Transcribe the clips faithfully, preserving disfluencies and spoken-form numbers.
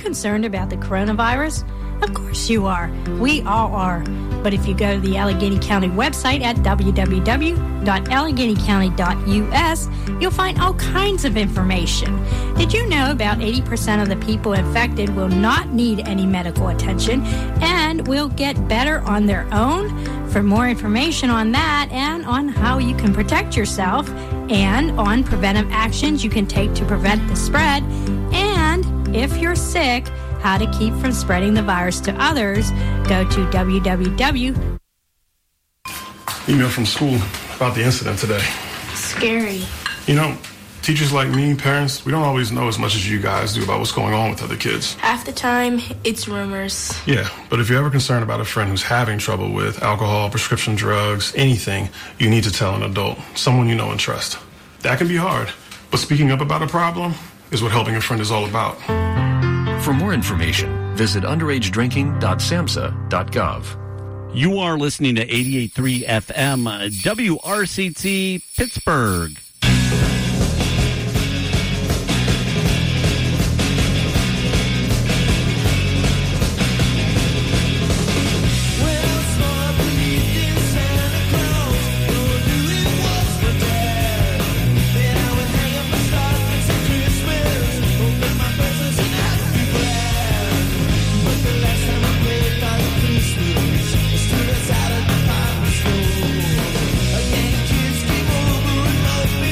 concerned about the coronavirus? Of course you are. We all are. But if you go to the Allegheny County website at w w w dot allegheny county dot u s, you'll find all kinds of information. Did you know about eighty percent of the people infected will not need any medical attention and will get better on their own? For more information on that and on how you can protect yourself and on preventive actions you can take to prevent the spread, and if you're sick, how to keep from spreading the virus to others, go to w w w. Email from school about the incident today. Scary. You know, teachers like me, parents, we don't always know as much as you guys do about what's going on with other kids. Half the time, it's rumors. Yeah, but if you're ever concerned about a friend who's having trouble with alcohol, prescription drugs, anything, you need to tell an adult, someone you know and trust. That can be hard, but speaking up about a problem is what helping a friend is all about. For more information, visit underage drinking dot samhsa dot gov. You are listening to eighty-eight point three F M, W R C T, Pittsburgh. Again, kids keep over and love.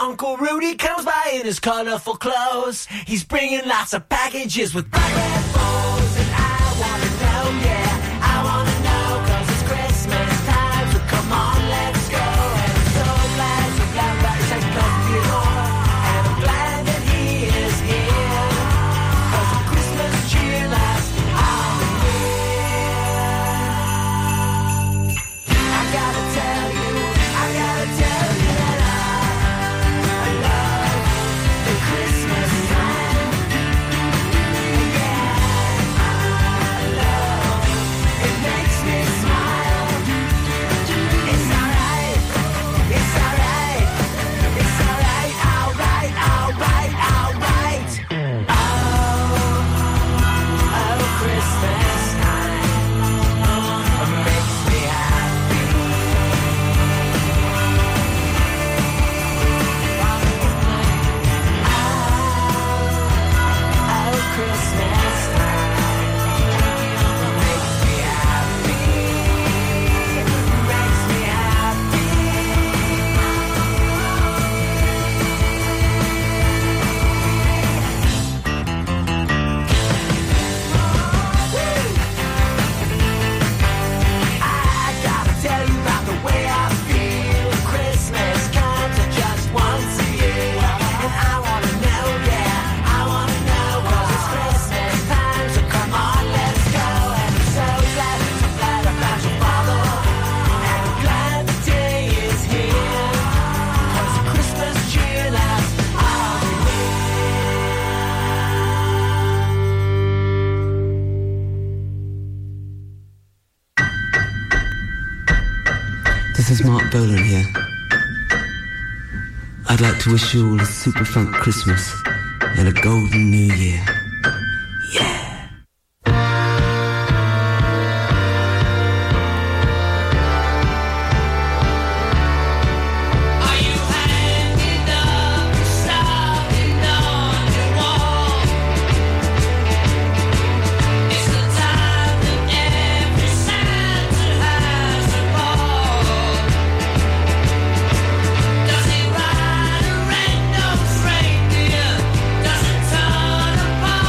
Uncle Rudy comes by in his colorful clothes. He's bringing lots of packages with bright red bows. And I wanna know, yeah, I wanna know, cause it's Christmas time, so come on, let's go. And I'm so glad, so glad that he's taking us to the door. And I'm glad that he is here, cause the Christmas cheer lasts all the year. I gotta tell you, I gotta tell you that I, I love the Christmas time. Yeah, I love, it makes me smile. It's alright, it's alright, it's alright, alright, alright, alright. Oh, oh, Christmas time makes me happy. Oh, Christmas time makes me happy. Makes me happy. I gotta tell you about the way I feel. Christmas comes just once a year, and I wanna know, yeah, I wanna know, cause it's Christmas time, so come on, let's go. And I'm so glad, so glad about your father, and I'm glad the day is here, cause the Christmas cheer lasts all the This is Mark Bolan here. I'd like to wish you all a super funk Christmas and a golden new year. Yeah! Are you hanging up, starting on your wall? It's the time that every Santa has a ball. Does he ride a red-nosed reindeer? Does it turn a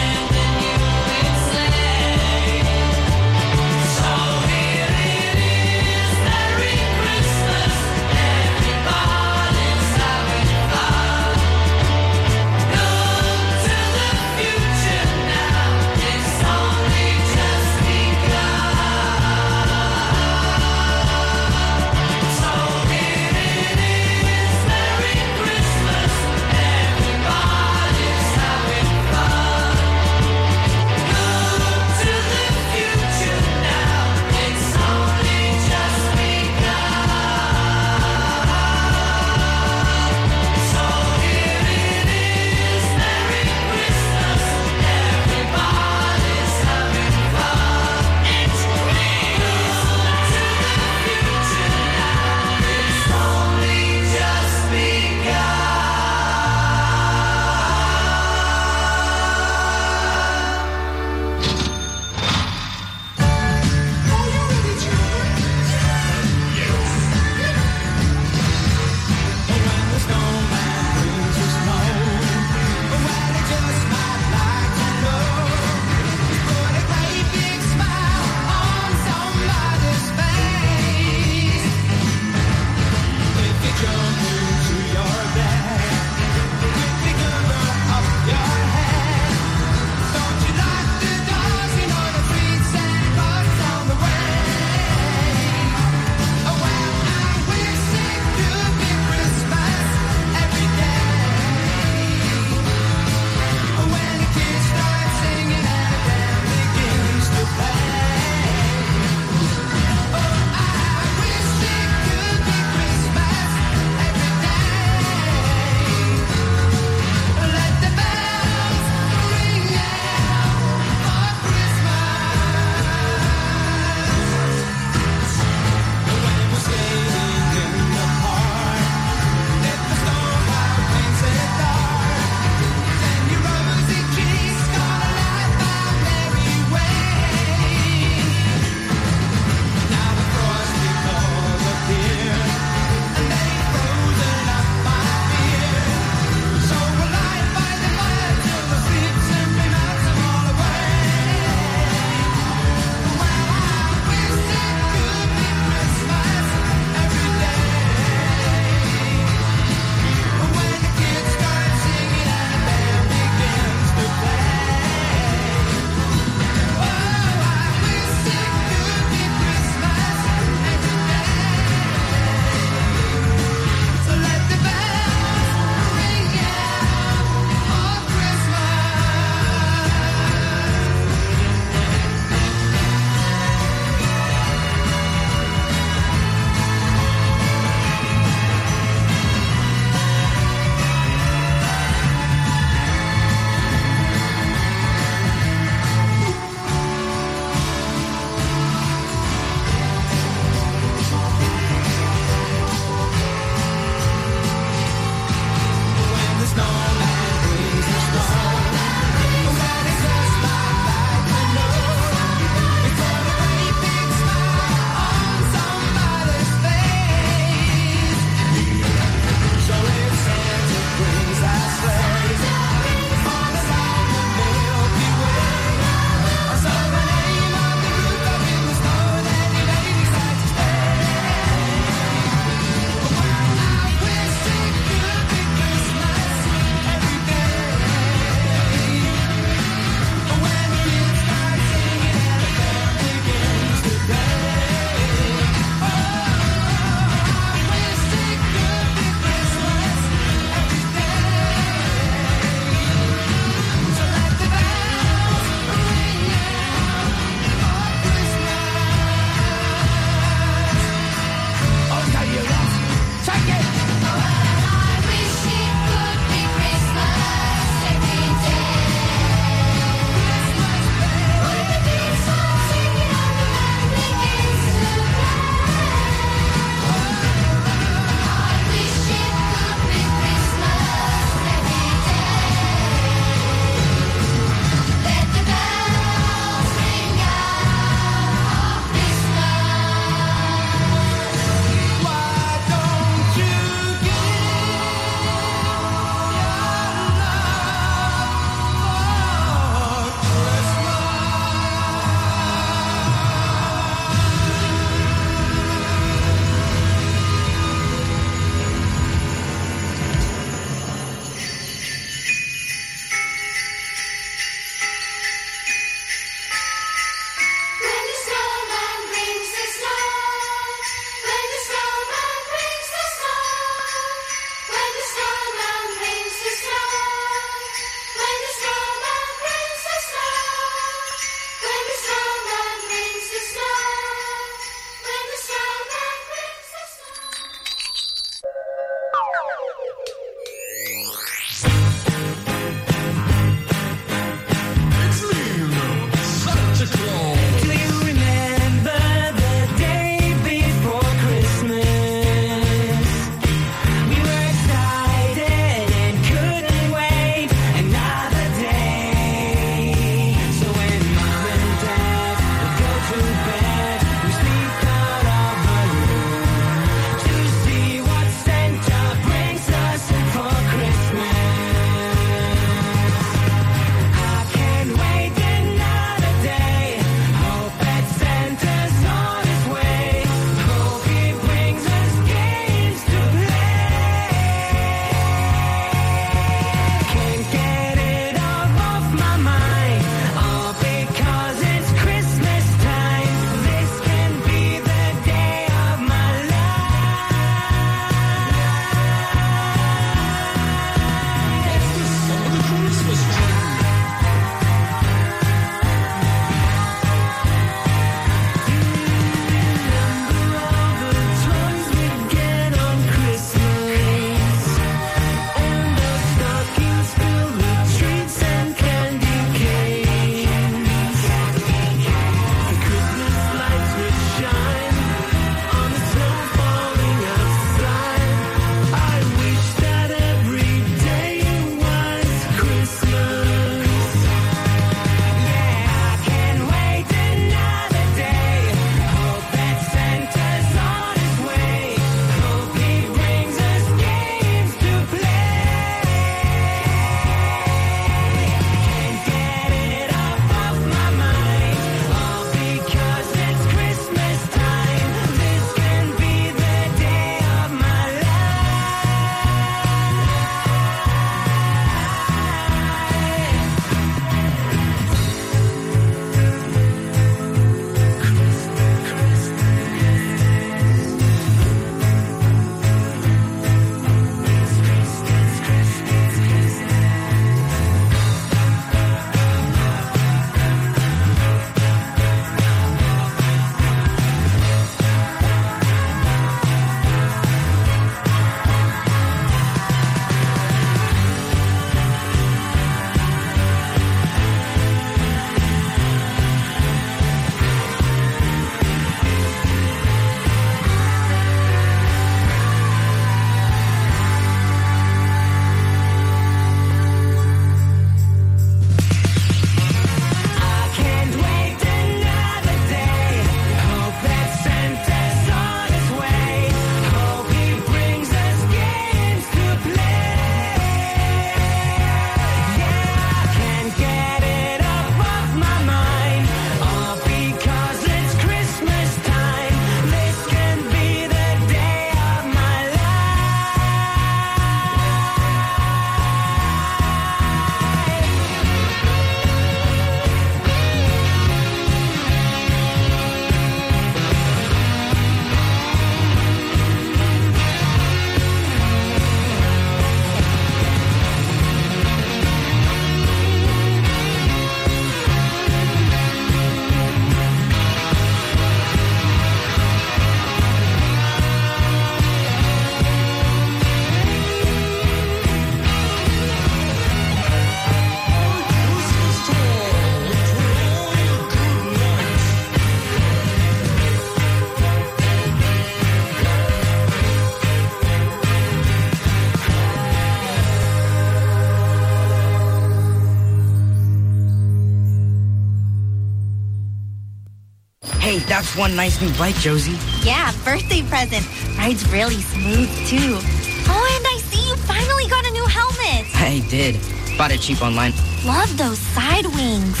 Hey, that's one nice new bike, Josie. Yeah, birthday present. Rides really smooth, too. Oh, and I see you finally got a new helmet. I did. Bought it cheap online. Love those side wings.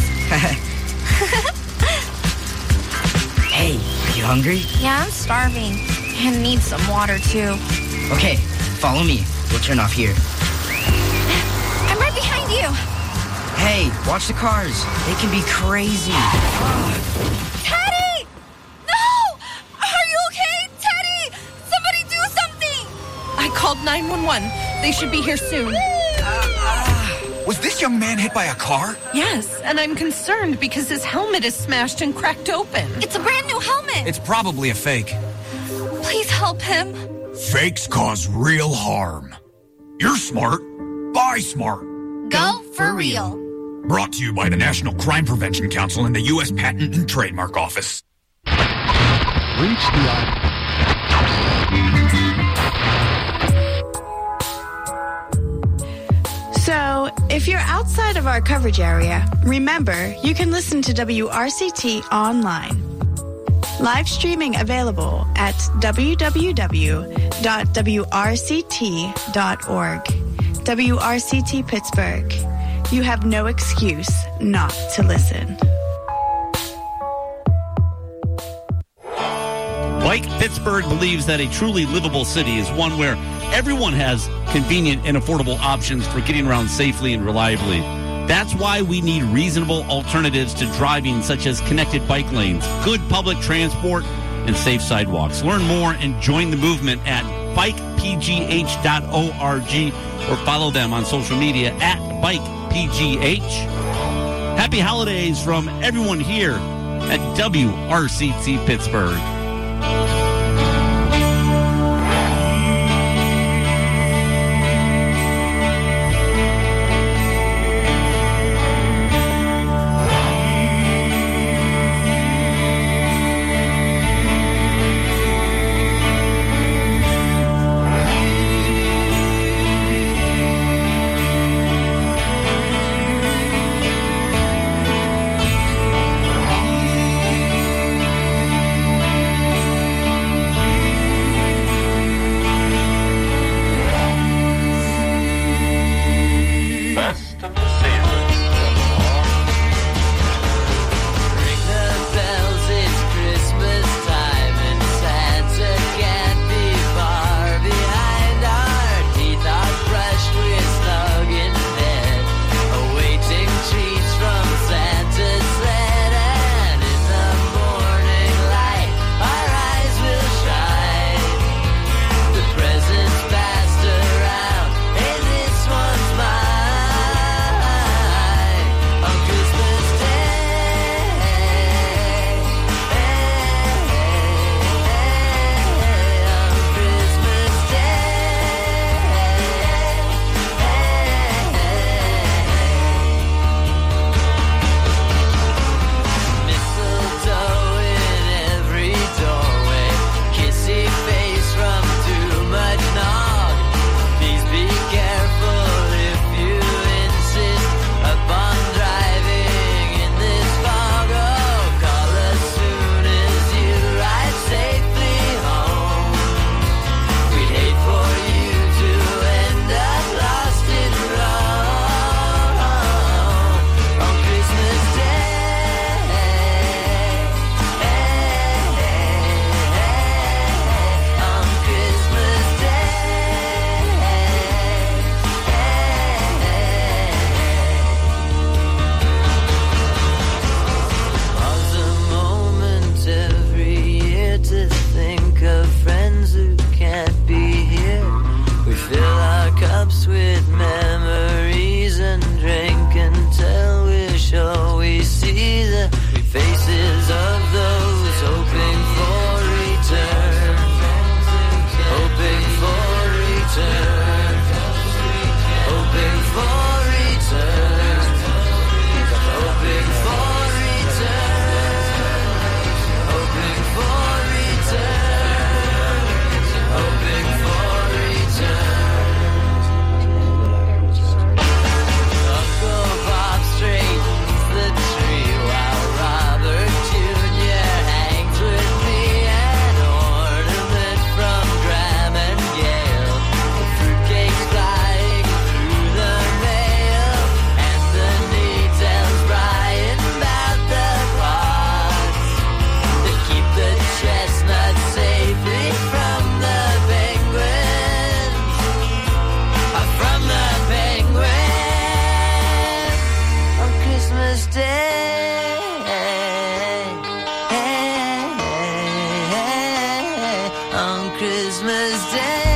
Hey, are you hungry? Yeah, I'm starving. And need some water, too. Okay, follow me. We'll turn off here. I'm right behind you. Hey, watch the cars. They can be crazy. Teddy! No! Are you okay? Teddy! Somebody do something! I called nine one one. They should be here soon. Was this young man hit by a car? Yes, and I'm concerned because his helmet is smashed and cracked open. It's a brand new helmet. It's probably a fake. Please help him. Fakes cause real harm. You're smart. Buy smart. Go for real. Brought to you by the National Crime Prevention Council and the U S Patent and Trademark Office. Reach the So, if you're outside of our coverage area, remember you can listen to W R C T online. Live streaming available at w w w dot w r c t dot org. W R C T Pittsburgh. You have no excuse not to listen. Bike Pittsburgh believes that a truly livable city is one where everyone has convenient and affordable options for getting around safely and reliably. That's why we need reasonable alternatives to driving, such as connected bike lanes, good public transport, and safe sidewalks. Learn more and join the movement at bike p g h dot org or follow them on social media at bike p g h. Happy holidays from everyone here at W R C T Pittsburgh. Christmas Day.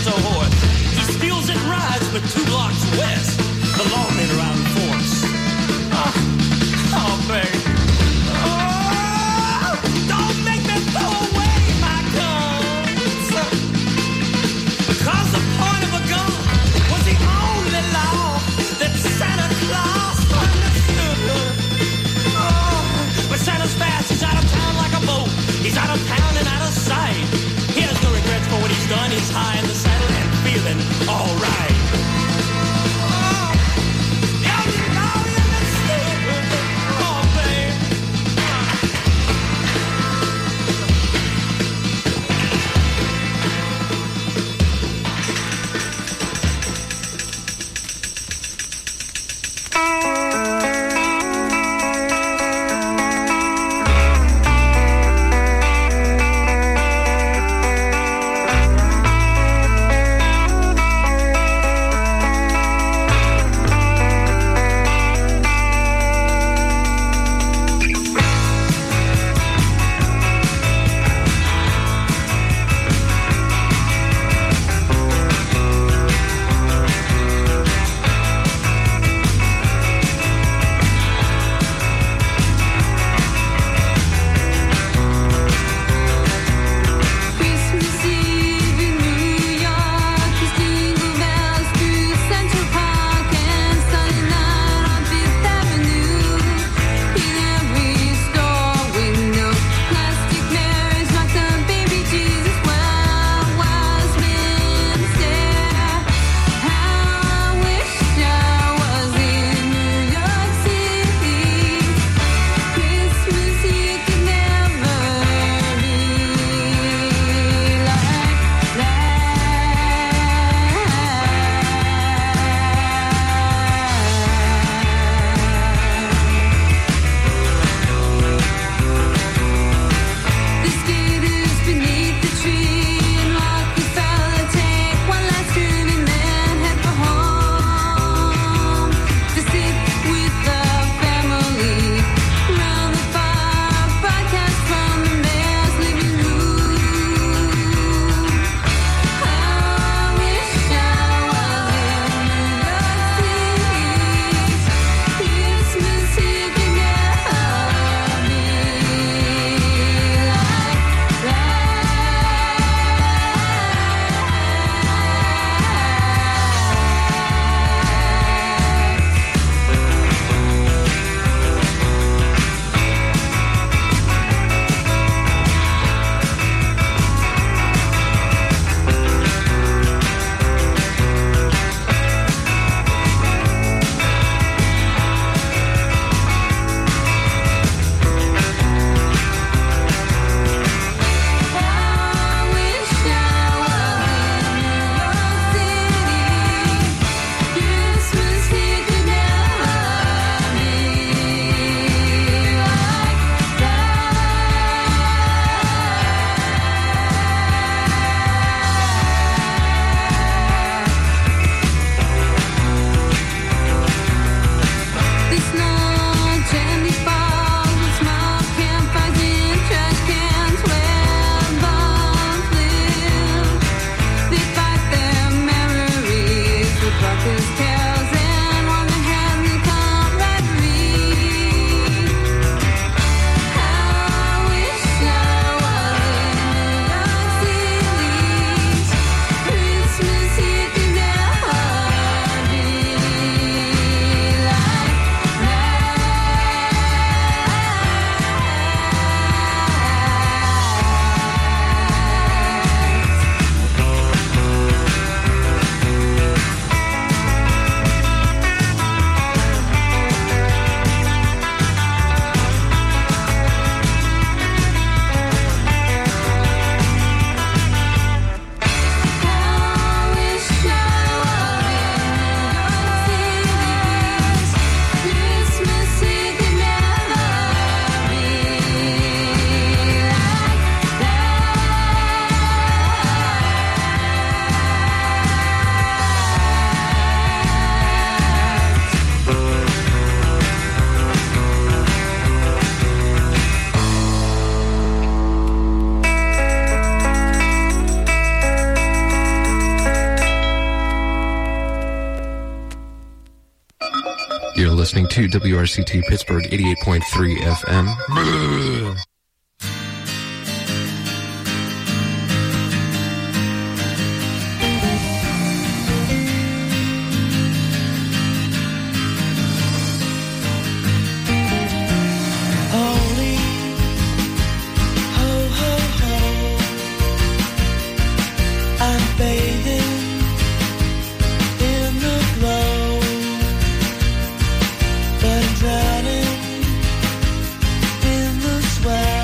so hoy. He steals and rides, but two blocks west, the lawmen are out in force. Oh, oh babe. Oh, don't make me throw away my guns. Because the point of a gun was the only law that Santa Claus understood. Oh, but Santa's fast, he's out of town like a boat. He's out of town and out of sight. He has no regrets for what he's done. He's high in the saddle and feeling all right. Oh, yeah, you know you understood. Oh, babe. listening to W R C T Pittsburgh eighty-eight point three F M. Drowning in the swell.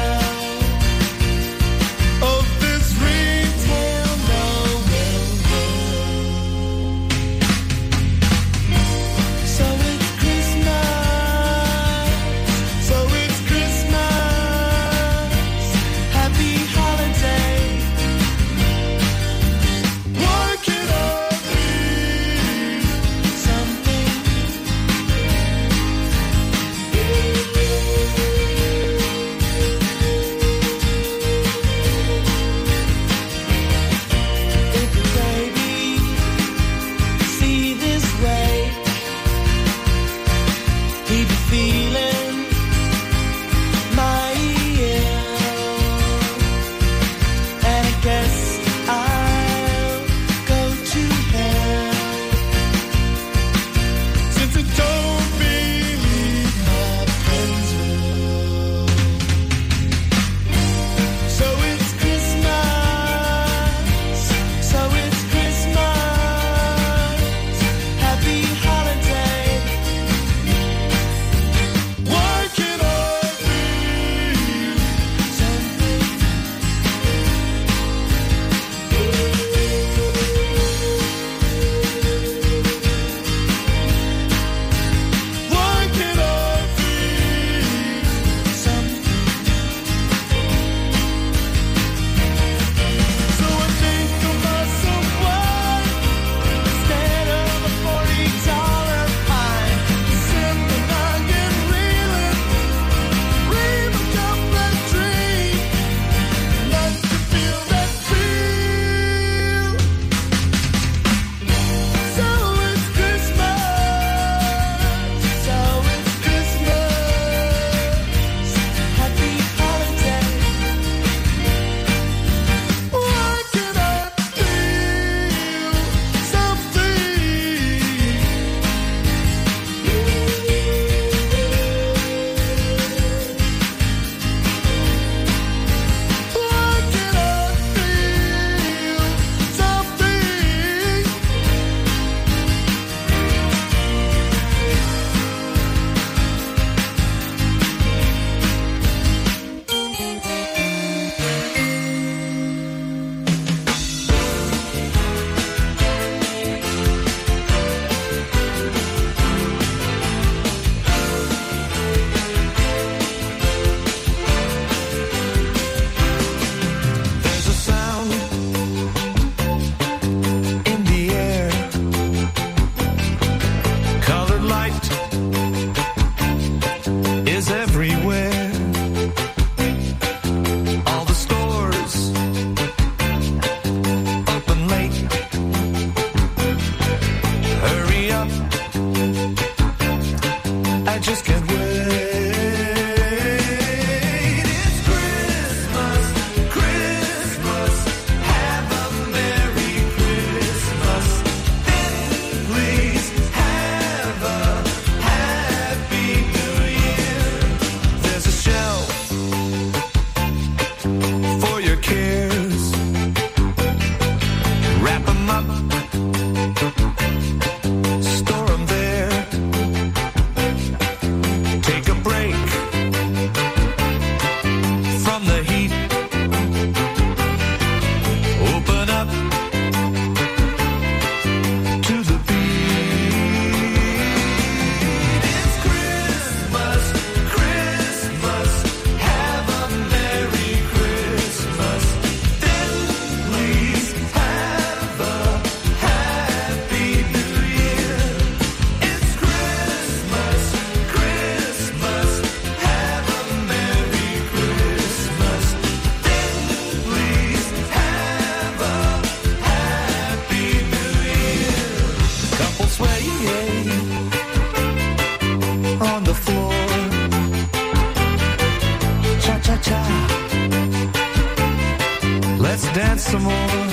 dance some more.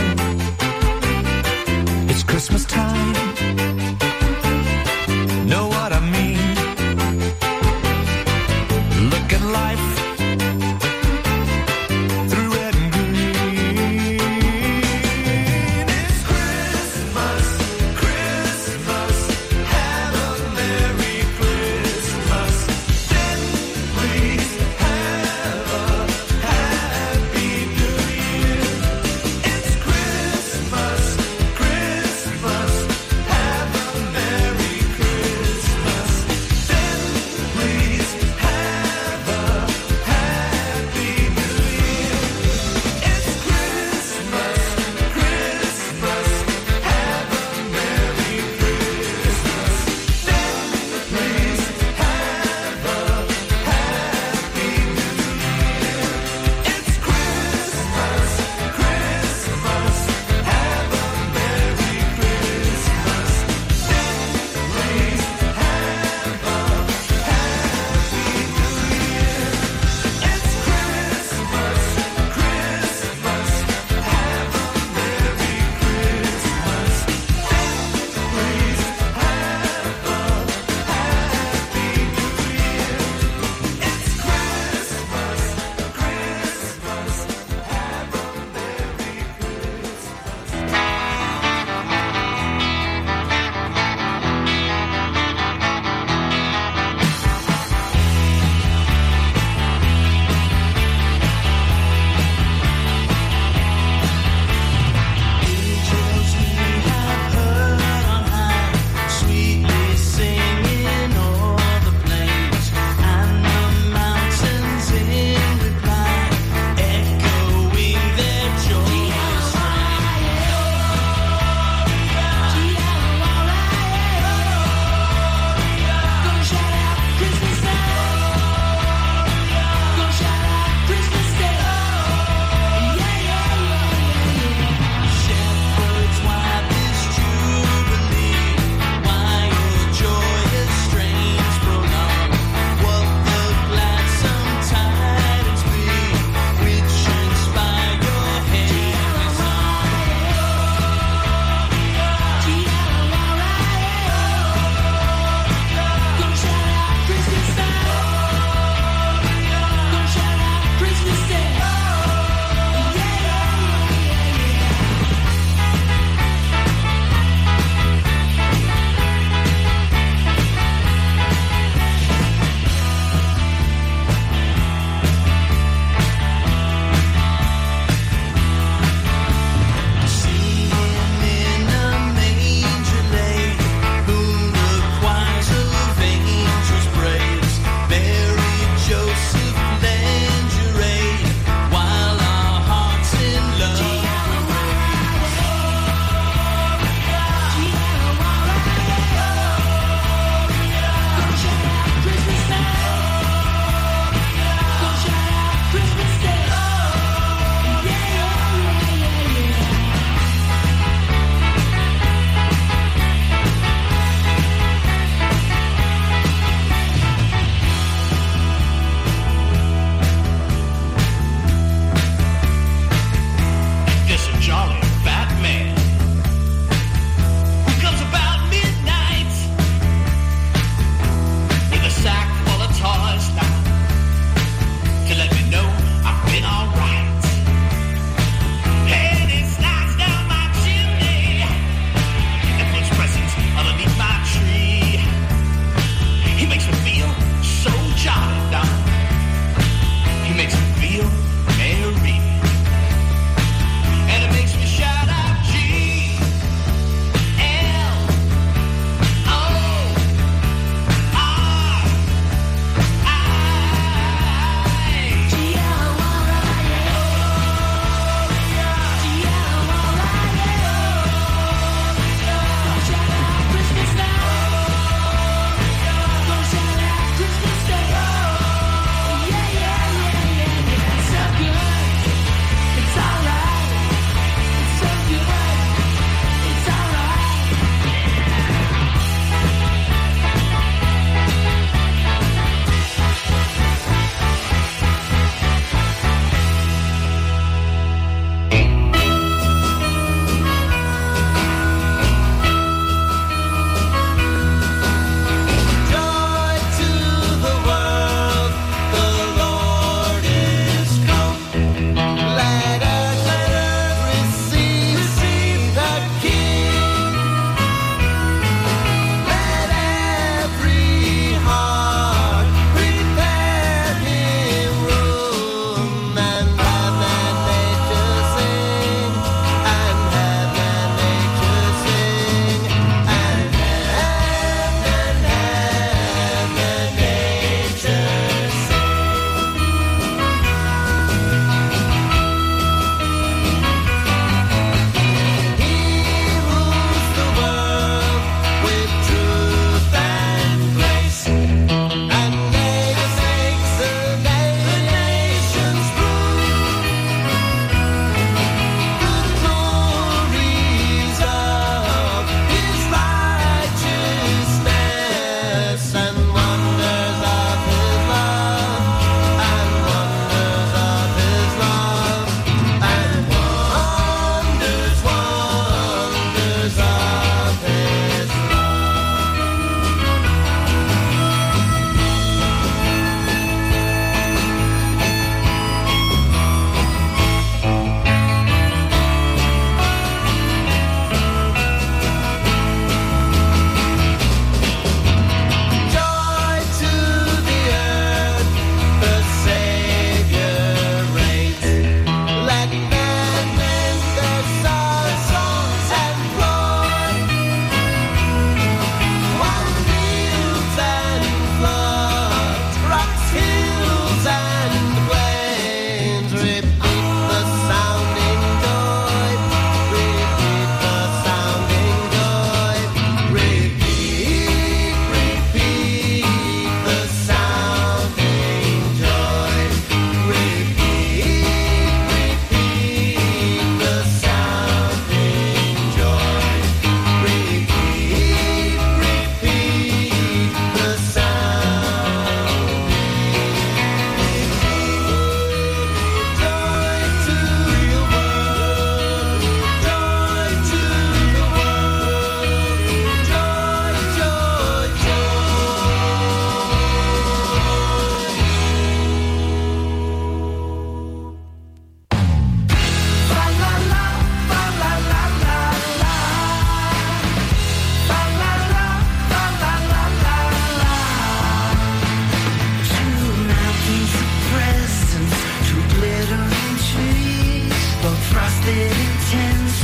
It's Christmas time. Know what I mean? Look at life through red and green. It's Christmas, Christmas. Have a Merry Christmas. Then please have a Happy New Year. It's Christmas, Christmas. Have a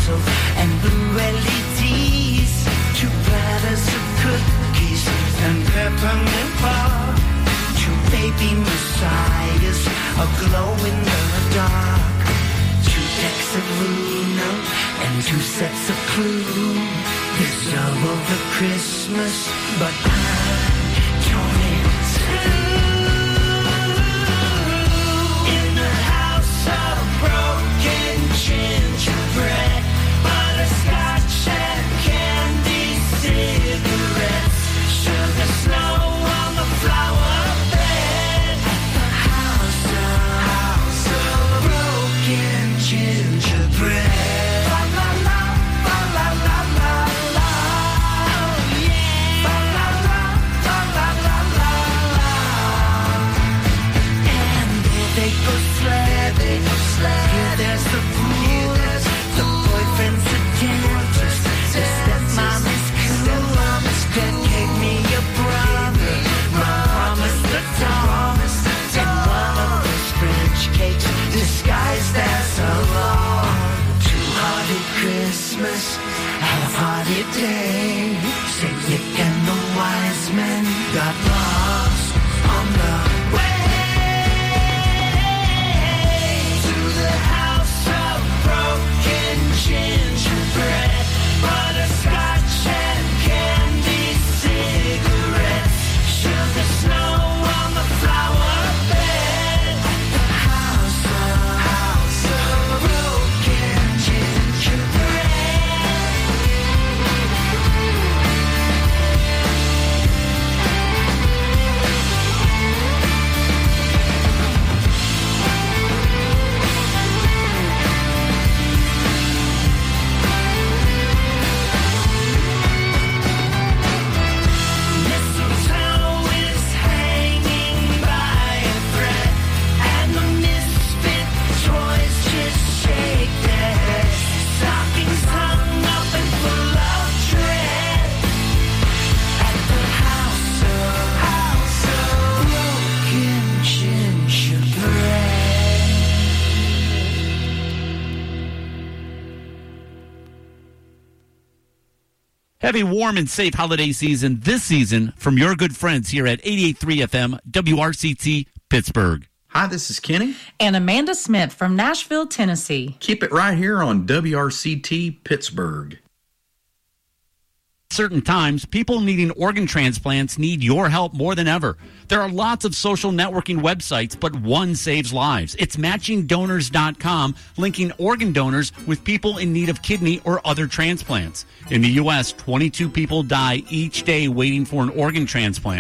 mistletoe and blue L E Ds. Two platters of cookies and peppermint bark. Two baby messiahs aglow in the dark. Two decks of Uno and two sets of Clue. There's double the Christmas, but I'm joining in the house of broken gingerbread, butterscotch and candy cigarettes, sugar snow on the flower bed. The house of, house of broken gingerbread. La la la, la la la la la. Oh yeah. La la la, la la la la la. And there they go sled, they go sled. Here there's the pool, the boyfriend's a dentist, the stepmom is cool. Then gave me a brother, my promise the Thomas, and one of those French cakes disguised as a law. Two-hearted Christmas, half-hearted day. Saint Nick and the wise men got lost on the way to the house of broken gingerbread, butterscotch and candy cigarettes, sugar snow on the flower bed. The house of, house of broken gingerbread. Mistletoe is hanging by a thread, and the misfit toys just shake their heads. Stockings hung up and full of dread at the house of, house of broken gingerbread. Have a warm and safe holiday season this season from your good friends here at eighty-eight point three F M W R C T Pittsburgh. Hi, this is Kenny. And Amanda Smith from Nashville, Tennessee. Keep it right here on W R C T Pittsburgh. Certain times, people needing organ transplants need your help more than ever. There are lots of social networking websites, but one saves lives. It's matching donors dot com, linking organ donors with people in need of kidney or other transplants. In the U S, twenty-two people die each day waiting for an organ transplant.